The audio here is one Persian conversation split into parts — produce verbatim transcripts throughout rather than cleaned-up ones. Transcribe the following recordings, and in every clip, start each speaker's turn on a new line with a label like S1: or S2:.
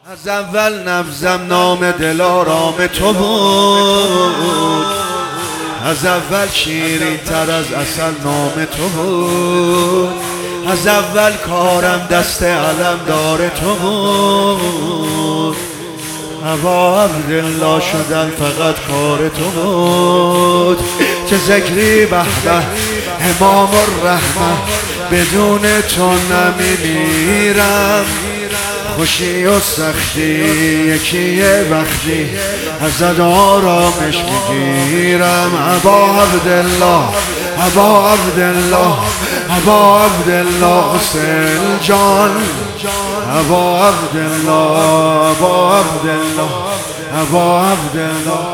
S1: از اول نبضم نام دلارام تو بود، از اول شیرین تر از عسل نام تو بود، از اول کارم دست علمدار تو بود. ابا عبدالله شدن فقط کار تو بود. چه ذکری به به امام الرحمه، بدون تو نمیمیرم. خوشی و سختی یکیه وقتی ازت آرامش میگیرم. ابا عبدالله ابا عبدالله ابا عبدالله حسین جان، ابا عبدالله ابا عبدالله ابا عبدالله.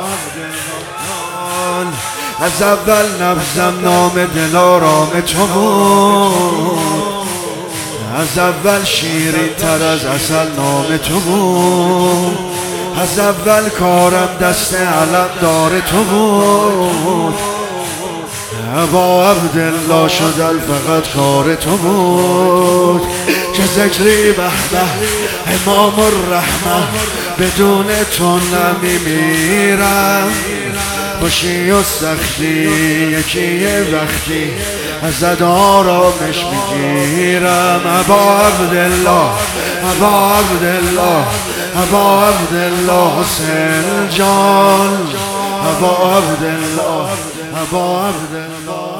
S1: از اول نبضم نام دلارام تو بود، از اول شیرین تر از عسل نام تو بود، از اول کارم دست علمدار تو بود. ابا عبدالله شدن فقط کار تو بود. چه ذکری به به امام الرحمه، بدون تو نمیمیرم. خوشی و سختی یکیه وقتی ازت آرامش میگیرم. ابا عبدالله ابا عبدالله ابا عبدالله حسین جان، ابا عبدالله ابا عبدالله.